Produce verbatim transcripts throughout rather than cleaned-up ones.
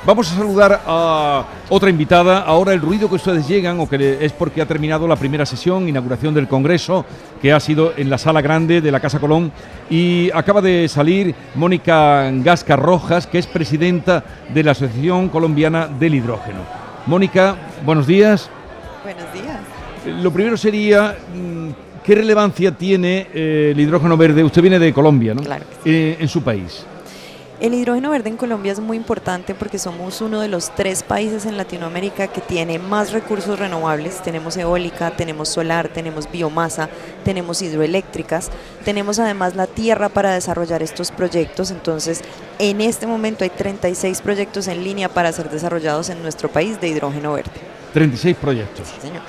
Vamos a saludar a otra invitada. Ahora el ruido que ustedes llegan o que es porque ha terminado la primera sesión, inauguración del Congreso, que ha sido en la Sala Grande de la Casa Colón, y acaba de salir Mónica Gasca Rojas, que es presidenta de la Asociación Colombiana del Hidrógeno. Mónica, buenos días. Buenos días. Lo primero sería, ¿qué relevancia tiene eh, el hidrógeno verde? Usted viene de Colombia, ¿no? Claro que sí. Eh, en su país. El hidrógeno verde en Colombia es muy importante porque somos uno de los tres países en Latinoamérica que tiene más recursos renovables. Tenemos eólica, tenemos solar, tenemos biomasa, tenemos hidroeléctricas, tenemos además la tierra para desarrollar estos proyectos. Entonces, en este momento hay treinta y seis proyectos en línea para ser desarrollados en nuestro país de hidrógeno verde. treinta y seis proyectos. Sí, señor.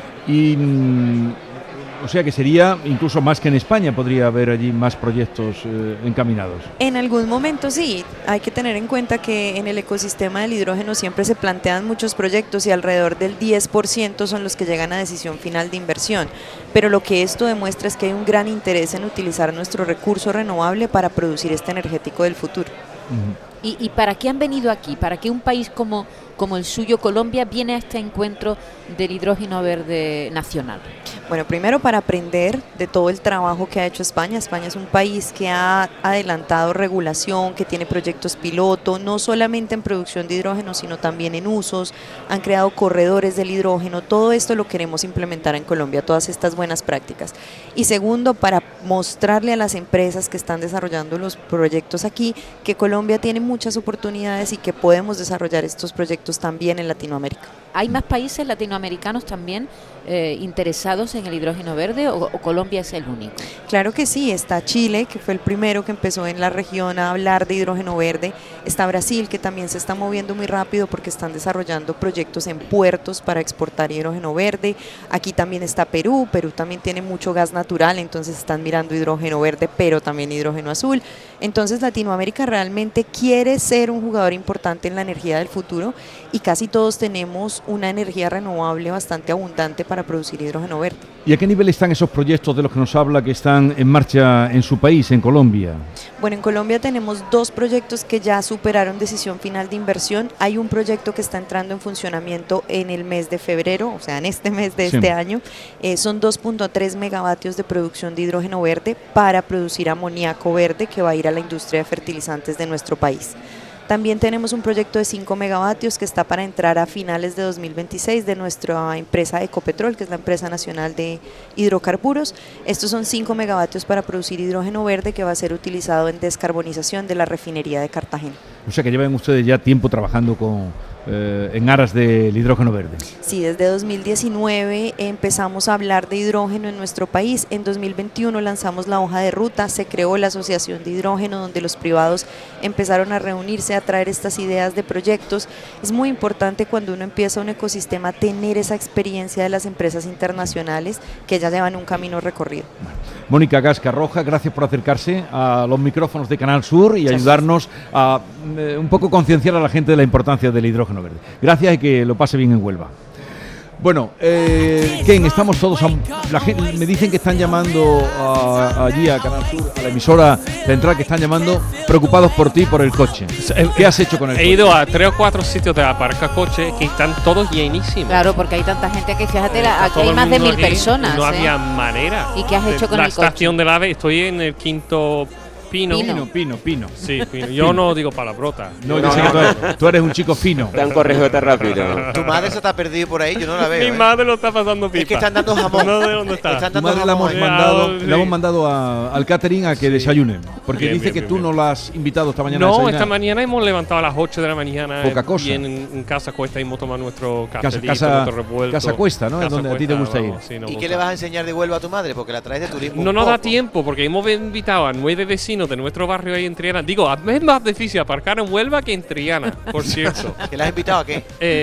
Y, mm, o sea que sería incluso más que en España, podría haber allí más proyectos eh, encaminados. En algún momento sí, hay que tener en cuenta que en el ecosistema del hidrógeno siempre se plantean muchos proyectos y alrededor del diez por ciento son los que llegan a decisión final de inversión, pero lo que esto demuestra es que hay un gran interés en utilizar nuestro recurso renovable para producir este energético del futuro. Uh-huh. ¿Y, ¿Y para qué han venido aquí? ¿Para qué un país como, como el suyo, Colombia, viene a este encuentro del hidrógeno verde nacional? Bueno, primero para aprender de todo el trabajo que ha hecho España. España es un país que ha adelantado regulación, que tiene proyectos piloto, no solamente en producción de hidrógeno, sino también en usos. Han creado corredores del hidrógeno. Todo esto lo queremos implementar en Colombia, todas estas buenas prácticas. Y segundo, para mostrarle a las empresas que están desarrollando los proyectos aquí que Colombia tiene muchas oportunidades y que podemos desarrollar estos proyectos también en Latinoamérica. ¿Hay más países latinoamericanos también eh, interesados en el hidrógeno verde o, o Colombia es el único? Claro que sí, está Chile, que fue el primero que empezó en la región a hablar de hidrógeno verde, está Brasil, que también se está moviendo muy rápido porque están desarrollando proyectos en puertos para exportar hidrógeno verde, aquí también está Perú, Perú también tiene mucho gas natural, entonces están mirando hidrógeno verde, pero también hidrógeno azul, entonces Latinoamérica realmente quiere ser un jugador importante en la energía del futuro y casi todos tenemos una energía renovable bastante abundante para producir hidrógeno verde. ¿Y a qué nivel están esos proyectos de los que nos habla que están en marcha en su país, en Colombia? Bueno, en Colombia tenemos dos proyectos que ya superaron decisión final de inversión. Hay un proyecto que está entrando en funcionamiento en el mes de febrero, o sea, en este mes de Sí. este año. Eh, son dos punto tres megavatios de producción de hidrógeno verde para producir amoníaco verde que va a ir a la industria de fertilizantes de nuestro país. También tenemos un proyecto de cinco megavatios que está para entrar a finales de dos mil veintiséis de nuestra empresa Ecopetrol, que es la empresa nacional de hidrocarburos. Estos son cinco megavatios para producir hidrógeno verde que va a ser utilizado en descarbonización de la refinería de Cartagena. O sea que llevan ustedes ya tiempo trabajando con, eh, en aras del hidrógeno verde. Sí, desde dos mil diecinueve empezamos a hablar de hidrógeno en nuestro país. En dos mil veintiuno lanzamos la hoja de ruta, se creó la Asociación de Hidrógeno, donde los privados empezaron a reunirse, a traer estas ideas de proyectos. Es muy importante cuando uno empieza un ecosistema tener esa experiencia de las empresas internacionales que ya llevan un camino recorrido. Mónica Gasca Rojas, gracias por acercarse a los micrófonos de Canal Sur y ayudarnos a eh, un poco concienciar a la gente de la importancia del hidrógeno verde. Gracias y que lo pase bien en Huelva. Bueno, eh, Ken, estamos todos a, la gente, me dicen que están llamando a, allí a Canal Sur, a la emisora central, que están llamando preocupados por ti, por el coche. ¿Qué has hecho con el He coche? ido a tres o cuatro sitios de aparcacoches que están todos llenísimos. Claro, porque hay tanta gente que, fíjate, la- aquí Todo hay el más de mundo mil aquí, personas. No ¿eh? había manera. ¿Y qué has hecho con la el coche? estación del AVE, estoy en el quinto pino. Pino. Pino, pino, pino. Sí, pino. Yo no digo palabrota. No, yo sé que tú eres, tú eres un chico fino. Da un correjote rápido. Tu madre se está perdida por ahí, yo no la veo. Mi ¿eh? madre lo está pasando pipa. Es que están dando jamón. No sé dónde está. Están Tu dando madre la hemos jamón. eh. mandado, Ah, sí. la hemos mandado a- al catering a que desayunen, porque Bien, dice bien, que bien, tú bien. no la has invitado esta mañana a No, desayunar. esta mañana hemos levantado a las ocho de la mañana. Poca cosa. Y en, en casa cuesta hemos tomado nuestro Casa, cafelito, casa, nuestro revuelto. casa Cuesta, ¿no? Es Casa donde a ti te Cuesta, gusta ir. vamos, sí, nos ¿Y gusta. qué le vas a enseñar de Huelva a tu madre? Porque la traes de turismo. No un nos da poco. tiempo porque hemos invitado a nueve vecinos de nuestro barrio ahí en Triana. Digo, es más difícil aparcar en Huelva que en Triana, por cierto. ¿Que le has invitado a qué?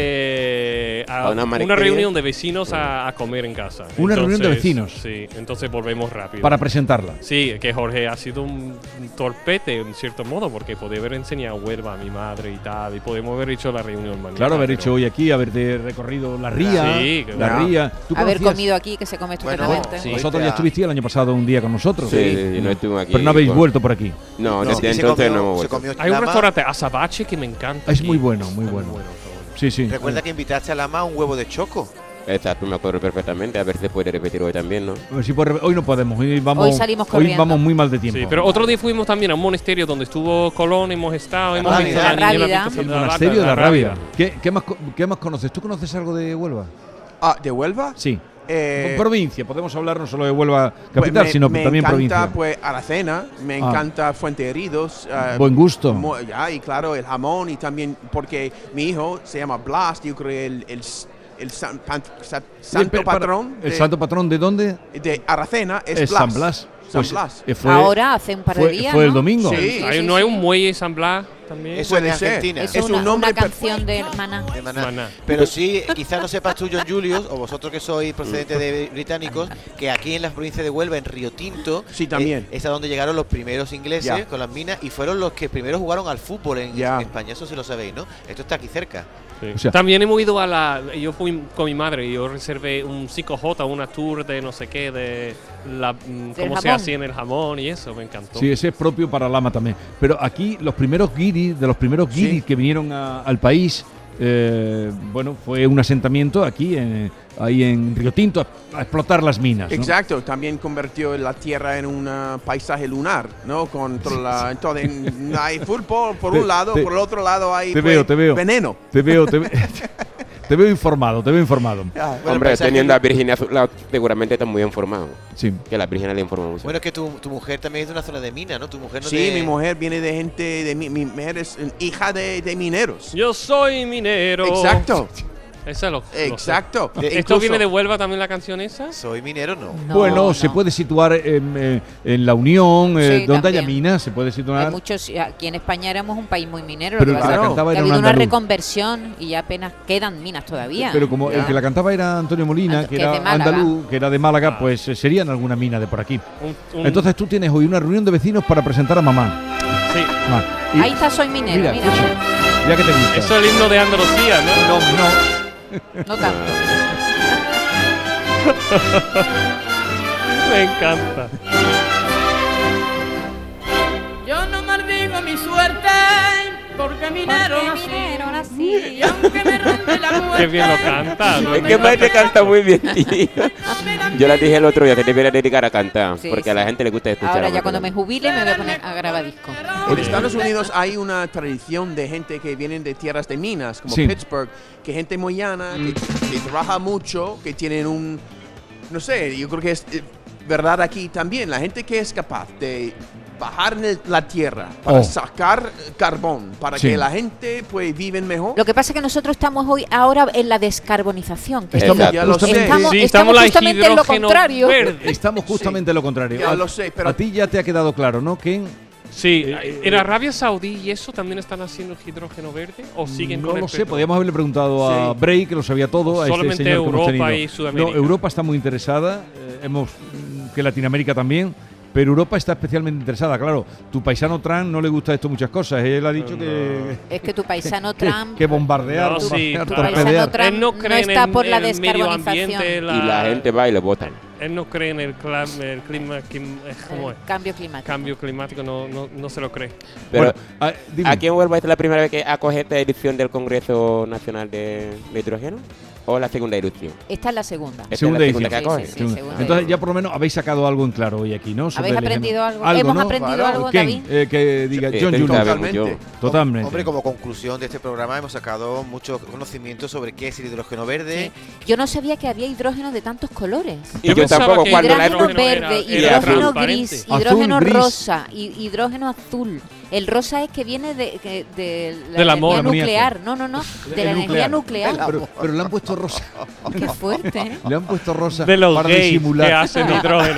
Eh, a A una una, marisquería. reunión de vecinos a, a comer en casa. Una reunión de vecinos. Sí, entonces volvemos rápido. Para presentarla. Sí, que Jorge ha sido un, un torpete en cierto modo porque podía haber enseñado Huelva a mi madre y tal y podemos haber hecho la reunión mañana. Claro, haber pero- hecho hoy aquí, haberte recorrido la ría, Sí, la claro. ría. ¿Tú Haber conocías- comido aquí, que se come Bueno, estupendamente. sí. Vosotros ya estuvisteis el año pasado un día con nosotros. Sí, sí, no estuvimos aquí. Pero no habéis con- vuelto por aquí. No, No, desde y se entonces comió- no hemos se vuelto. comió Hay un lama. restaurante Azabache que me encanta. Es aquí. muy bueno, muy bueno. todo. Sí, sí. Recuerda que invitaste a Lama a un huevo de choco. Exacto, me acuerdo perfectamente. A ver si se puede repetir hoy también, ¿no? A ver si por- hoy no podemos, hoy vamos, Hoy salimos hoy corriendo. vamos muy mal de tiempo. Sí, pero otro día fuimos también a un monasterio donde estuvo Colón, hemos estado, hemos Rábida. visto La la niña, Rábida. hemos visto El la monasterio de la Rábida. Rabia. ¿Qué, qué más, co- ¿Qué más conoces? ¿Tú conoces algo de Huelva? Ah, ¿de Huelva? Sí. Eh, Provincia, podemos hablar no solo de Huelva pues capital, me, sino me también encanta, provincia. pues Aracena, me Ah. encanta Fuente Heridos. eh, Buen gusto. mo- ya, y claro, el jamón y también porque mi hijo se llama Blas, yo creo que el, el, el san- pan- sa- santo Pero para- patrón ¿El de, santo patrón de dónde? de Aracena es, Es Blas. San Blas. San Pues, Blas. eh, fue- Ahora, hace un par de fue, días. fue el ¿no? domingo. Sí. Hay- sí, ¿No hay sí. un muelle en San Blas también? Eso es de Puede ser. Argentina. Es, Es un una, nombre una per- canción de Maná. De Maná. Maná. Pero sí, quizás no sepas tú, John Julius, o vosotros que sois procedentes de británicos, que aquí en la provincia de Huelva, en Río Tinto, Sí, también. eh, es a donde llegaron los primeros ingleses Ya. con las minas y fueron los que primero jugaron al fútbol en, Ya. en España. Eso sí lo sabéis, ¿no? Esto está aquí cerca. Sí. O sea- También hemos ido a la. Yo fui con mi madre y yo reservé un cinco J, una tour de no sé qué, de la, mm, cómo se jamón. hacía en el jamón y eso, me encantó. Sí, ese es propio para Lama también. Pero aquí los primeros guiris, de los primeros Sí. guiris que vinieron a- al país, eh, bueno, fue un asentamiento aquí, en, ahí en Río Tinto, a, a explotar las minas. ¿no? Exacto, también convirtió la tierra en un ah, paisaje lunar, ¿no? Con toda la- entonces no hay fútbol por Te- un lado, te- por el otro lado hay te pues, veo, te veo. veneno. Te veo, te, ve- te veo informado, te veo informado. Ah, bueno, Hombre, paisaje- teniendo a Virginia a su lado, seguramente está muy informado. Sí. Que la Virginia le informa mucho. Bueno, es que tu, tu mujer también es de una zona de mina, ¿no? Tu mujer no Sí, de- mi mujer viene de gente, de mi, mi mujer es eh, hija de, de mineros. Yo soy minero. Exacto, Esa lo, lo sé. exacto. De- ¿Esto Incluso- viene de Huelva también la canción esa? Soy minero, no. No, bueno, no. se puede situar en, eh, en la Unión, eh, Sí, donde haya también. minas, se puede Hay situar. muchos, aquí en España éramos un país muy minero, Pero lo el que que la pasa cantaba es que era ha un habido una andaluz. reconversión y ya apenas quedan minas todavía. Pero como el Ya. que la cantaba era Antonio Molina, And- que que era es de Málaga. andaluz, que era de Málaga, Ah. pues eh, sería en alguna mina de por aquí. Un- un- Entonces tú tienes hoy una reunión de vecinos para presentar a mamá. sí. Ah, y- Ahí está Soy Minero, mira, mira. escucha, ya que te gusta. Eso es el himno de Andalucía, ¿no? No, no. No tanto. Me encanta. Yo no maldigo mi suerte porque minero Porque nací. minero nací. Y aunque me ronde la muerte. Qué bien lo canta, ¿no? Es que Maite canta muy bien, tío. Yo la dije el otro día que te debería dedicar a cantar, Sí, porque a sí. la gente le gusta escuchar. Ahora a ya Maite cuando me cantar. jubile me voy a poner a grabar disco. En Estados Unidos hay una tradición de gente que vienen de tierras de minas, como Sí. Pittsburgh, que gente muy llana, que, que trabaja mucho, que tienen un, no sé, yo creo que es eh, verdad aquí también, la gente que es capaz de bajar en el- la tierra para Oh. sacar eh, carbón, para Sí. que la gente pues viven mejor. Lo que pasa es que nosotros estamos hoy ahora en la descarbonización. que Estamos, Exacto. Ya lo sé. justamente, Estamos, Sí, estamos estamos la justamente en lo hidrógeno contrario. verde. estamos justamente lo contrario. Ya A- lo sé, pero- a ti ya te ha quedado claro, ¿no? Que Sí, Eh, ¿en Arabia Saudí y eso también están haciendo hidrógeno verde? ¿O siguen no con el lo sé, petróleo? podríamos haberle preguntado a Sí. Bray, que lo sabía todo, a este Solamente señor que hemos Europa tenido. y Sudamérica. No, Europa está muy interesada, eh, hemos mm, que Latinoamérica también. Pero Europa está especialmente interesada, claro. Tu paisano Trump no le gusta esto muchas cosas. Él ha dicho que, Es que tu paisano que, Trump, que bombardear, No, sí, bombardear, tu claro. paisano torpedear. Trump Él no no cree en está el- por la el medio descarbonización. ambiente, la- Y la gente va y le votan. Él no cree en el, clam- el clima, quim- eh, ¿cómo es? el cambio climático. Cambio climático, no, no, no se lo cree. Pero Bueno, ah, dime. aquí en Huelva es la primera vez que acoge esta edición del Congreso Nacional de, de Hidrógeno, o la segunda edición. Esta es la segunda. Esta Segunda es la segunda que edición. acoge. Sí, sí, Segunda. segunda. Entonces ya por lo menos habéis sacado algo en claro hoy aquí, ¿no? Sobre ¿Habéis el aprendido ejemplo. algo? ¿Hemos ¿no? aprendido Claro. algo, ¿Quién? David? Eh, que diga Sí, John este Julius. sabe Totalmente. mucho. Totalmente. Hombre, como conclusión de este programa hemos sacado mucho conocimiento sobre qué es el hidrógeno verde. Sí. Yo no sabía que había hidrógeno de tantos colores. Y Yo yo pensaba tampoco, que cuando la Hidrógeno hidrógeno era- verde, era hidrógeno transparente. gris, Azul, hidrógeno gris. rosa, hi- hidrógeno azul. El rosa es que viene de, que- de la Del amor. energía Amoníaco. nuclear. No, no, no. De El la energía nuclear. Pero, pero le han puesto rosa. Qué fuerte, ¿eh? Le han puesto rosa De los para gays que disimular. hacen hidrógeno.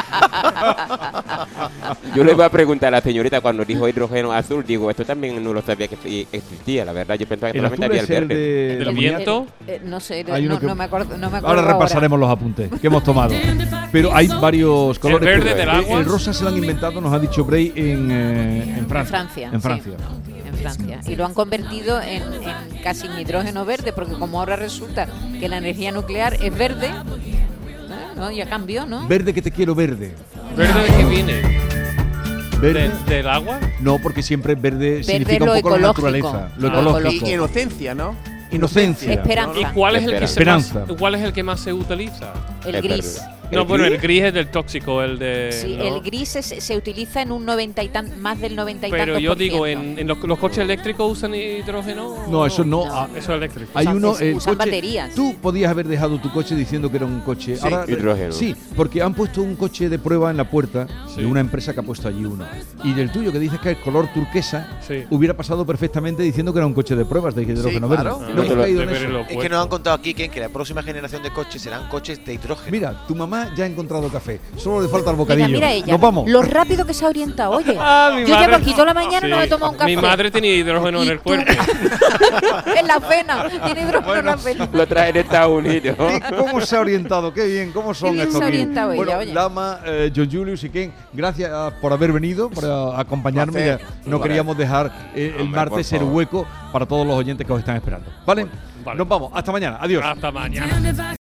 Yo le iba a preguntar a la señorita cuando dijo hidrógeno azul, digo, esto también no lo sabía que sí existía, la verdad, yo pensaba que El solamente azul había es el el verde. de ¿Del la amoníaco. viento? Eh, no sé, Hay no, uno que- no me acuerdo, no me acuerdo Ahora repasaremos los apuntes que hemos tomado. Pero hay varios colores. verde pero del el- agua? El rosa se lo han inventado, nos ha dicho Bray, en, eh, en Francia. Francia. En sí, Francia. en Francia. Y lo han convertido en, en casi en hidrógeno verde, porque como ahora resulta que la energía nuclear es verde, ¿eh? ¿no? Ya cambió, ¿no? Verde que te quiero verde. ¿Verde de qué viene? ¿Verde? De- ¿Del agua? No, porque siempre verde, significa lo un poco la ecológico. naturaleza, lo Lo ecológico. ecológico. Y inocencia, ¿no? Inocencia. Esperanza. ¿Y cuál es, el que se Esperanza. más, cuál es el que más se utiliza? El Es gris. verdad. No, ¿El bueno, gris? el gris es del tóxico, el de. Sí, ¿no? el gris es- se utiliza en un noventa y tan, más del noventa y Pero tantos yo por digo, ciento. ¿en, en los, los coches eléctricos usan hidrógeno? o No, eso no. No. Ah, Eso es eléctrico. Hay Usan- uno, es- el usan coche- baterías. Tú podías haber dejado tu coche diciendo que era un coche. Sí, hidrógeno. Sí, porque han puesto un coche de prueba en la puerta Sí. de una empresa que ha puesto allí uno. Y del tuyo, que dices que es color turquesa, Sí. hubiera pasado perfectamente diciendo que era un coche de pruebas de hidrógeno Sí, verde. claro. No Ah, hemos te lo- caído de en ver eso. en los Es que puertos. nos han contado aquí que, que la próxima generación de coches serán coches de hidrógeno. Mira, tu mamá ya ha encontrado café. Solo le falta el bocadillo. Mira, mira ella. Nos vamos. Lo rápido que se ha orientado, oye. Ah, mi Yo madre- llevo aquí toda la mañana y no Sí. me he tomado un café. Mi madre tenía hidrógeno en Y el tú- cuerpo. En la pena. Tiene hidrógeno en la pena. Lo traen en Estados Unidos. ¿Y ¿Cómo se ha orientado? Qué bien, ¿cómo son Qué bien estos se ha aquí? orientado ella, Bueno, oye. Lama, eh, John Julius y Ken, gracias ah, por haber venido, por ah, acompañarme. Placer. Ya no queríamos dejar eh, el Hombre, martes por ser favor. hueco para todos los oyentes que os están esperando. ¿Vale? Vale. Nos vamos. Hasta mañana. Adiós. Hasta mañana.